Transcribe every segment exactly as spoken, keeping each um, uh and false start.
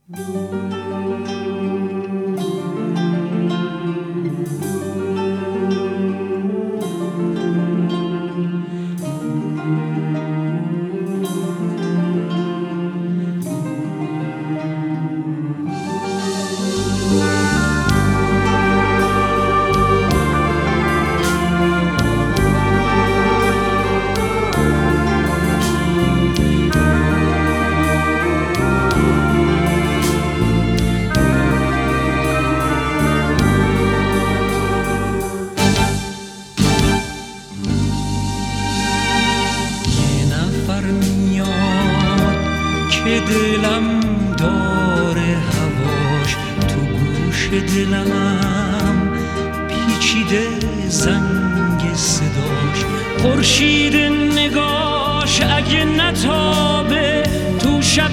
دلم داره هواش تو گوش دلم پیچیده زنگ صداش، خورشید نگاش اگه نتابه تو شب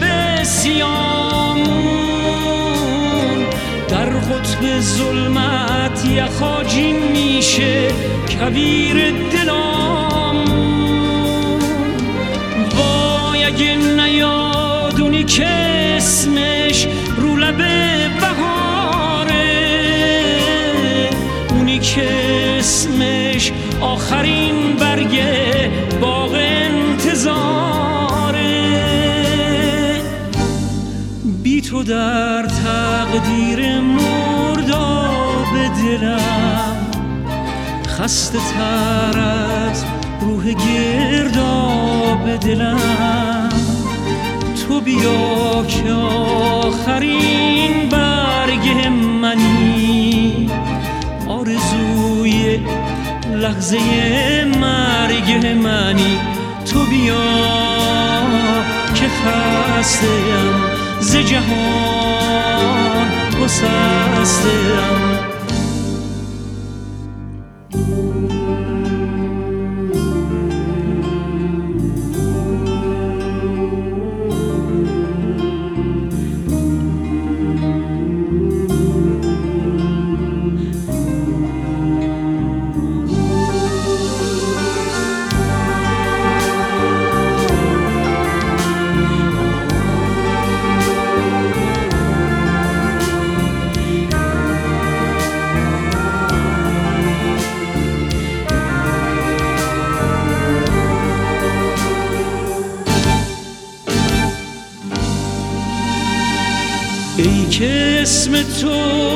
سیامون، در قطب ظلمت یخاجین میشه کویر دلامون. وای اگه نیاد اونی که اسمش رو لب بهاره، اونی که اسمش آخرین برگ باغ انتظاره. بی تو در تقدیر مرداب دلم خسته تر از روح گرداب دلم. تو بیا که آخرین برگ منی، آرزوی لحظه مرگ منی. تو بیا که خسته‌ام ز جهان گسسته‌ام. ای که اسم تو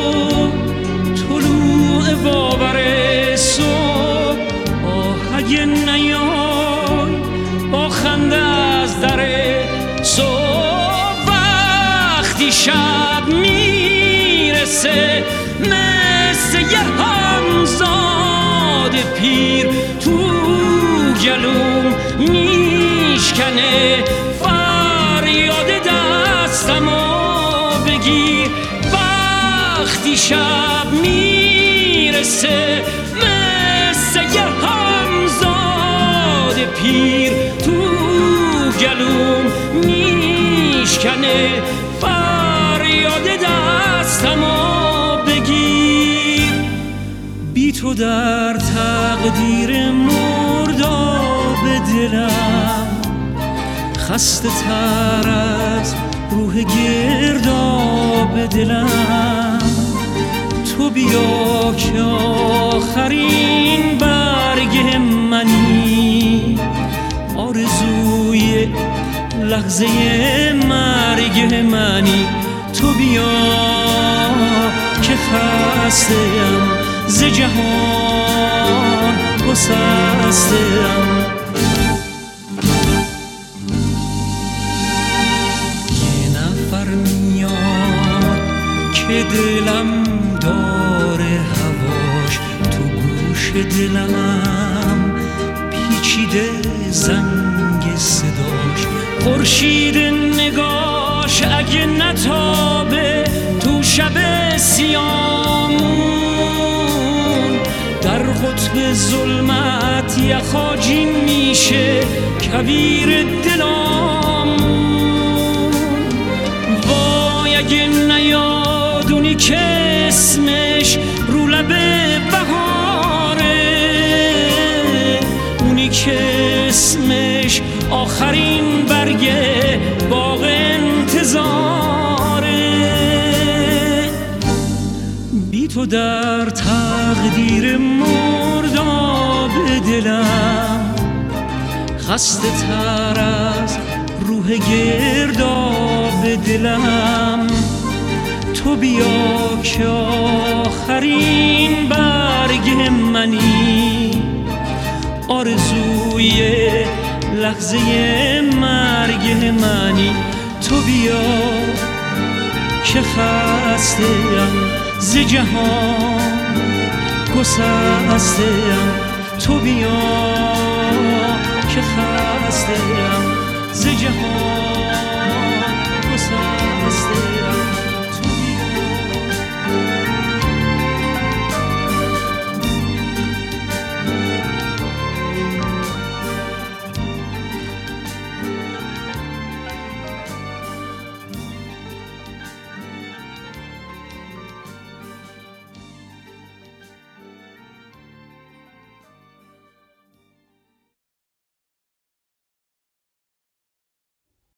طلوع باور صبح، آه اگه نیای با خنده از در صبح. وقتی شب میرسه مثل یه همزاد پیر تو گلوم میشکنه فریاد دستمو بگیر. وقتی شب میرسه مثل یه همزاد پیر تو گلوم میشکنه فریاد دستمو بگیر. بی تو در تقدیر مرداب دلم خسته تر از روح گرداب دلم. تو بیا که آخرین برگ منی، آرزوی لحظه مرگ منی. تو بیا که خسته‌ام ز جهان گسسته‌ام. که دلم داره هواش تو گوش دلم پیچیده زنگ صداش، خورشید نگاش اگه نتابه تو شب سیامون، در قطب ظلمت یخاجین میشه کویر دلامون. وای اگه نیاد اونی که اسمش رو لب بهاره، اونی که اسمش آخرین برگ باغ انتظاره. تو در تقدیر مرداب دلم، خسته تر از روح گرداب دلم. تو بیا که آخرین برگ منی، آرزوی لحظه مرگ منی. تو بیا که خسته‌ام ز جهان گسسته‌ام. تو بیا که خسته‌ام ز جهان گسسته‌ام.